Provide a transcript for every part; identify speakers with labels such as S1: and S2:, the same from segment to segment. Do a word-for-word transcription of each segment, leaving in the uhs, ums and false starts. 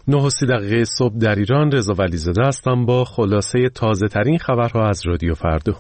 S1: نه و سی دقیقه صبح در ایران. رضا ولیزاده هستم با خلاصه تازه ترین خبرها از رادیو فردا.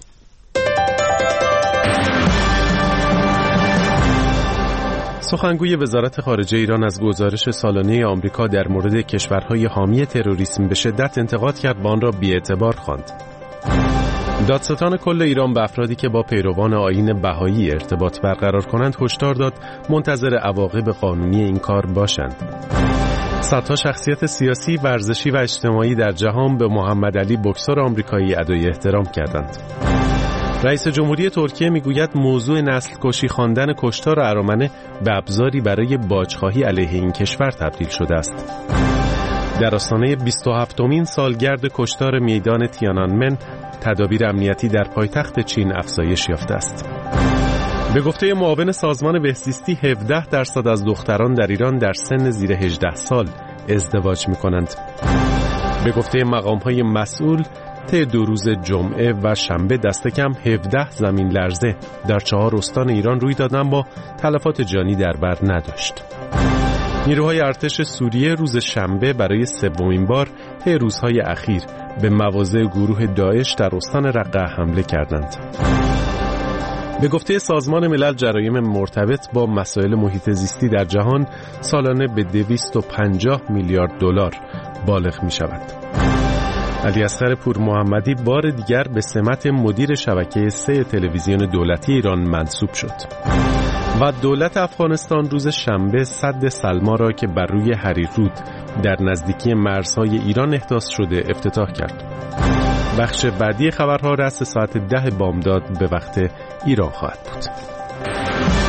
S1: سخنگوی وزارت خارجه ایران از گزارش سالانه آمریکا در مورد کشورهای حامی تروریسم به شدت انتقاد کرد و آن را بی‌اعتبار خواند. دادستان کل ایران به افرادی که با پیروان آیین بهایی ارتباط برقرار کنند هشدار داد منتظر عواقب قانونی این کار باشند. صدها شخصیت سیاسی، ورزشی و اجتماعی در جهان به محمد علی بکسور آمریکایی ادای احترام کردند. رئیس جمهوری ترکیه میگوید موضوع نسل کشی خواندن کشتار ارامنه به ابزاری برای باجخواهی علیه این کشور تبدیل شده است. در آستانه بیست و هفتمین سالگرد کشتار میدان تیانانمن، تدابیر امنیتی در پایتخت چین افزایش یافته است. به گفته معاون سازمان بهزیستی، هفده درصد از دختران در ایران در سن زیر هجده سال ازدواج می‌کنند. به گفته مقام‌های مسئول، طی دو روز جمعه و شنبه دست کم هفده زمین لرزه در چهار استان ایران روی داد، اما تلفات جانی در بر نداشت. نیروهای ارتش سوریه روز شنبه برای سومین بار طی روزهای اخیر به مواضع گروه داعش در استان رقه حمله کردند. به گفته سازمان ملل، جرایم مرتبط با مسائل محیط زیستی در جهان سالانه به دویست و پنجاه میلیارد دلار بالغ می شود. علیاصغر پورمحمدی بار دیگر به سمت مدیر شبکه سه تلویزیون دولتی ایران منصوب شد. و دولت افغانستان روز شنبه سد سلما را که بر روی هریرود در نزدیکی مرزهای ایران احداث شده افتتاح کرد. بخش بعدی خبرها رأس ساعت ده بامداد به وقت ایران خواهد بود.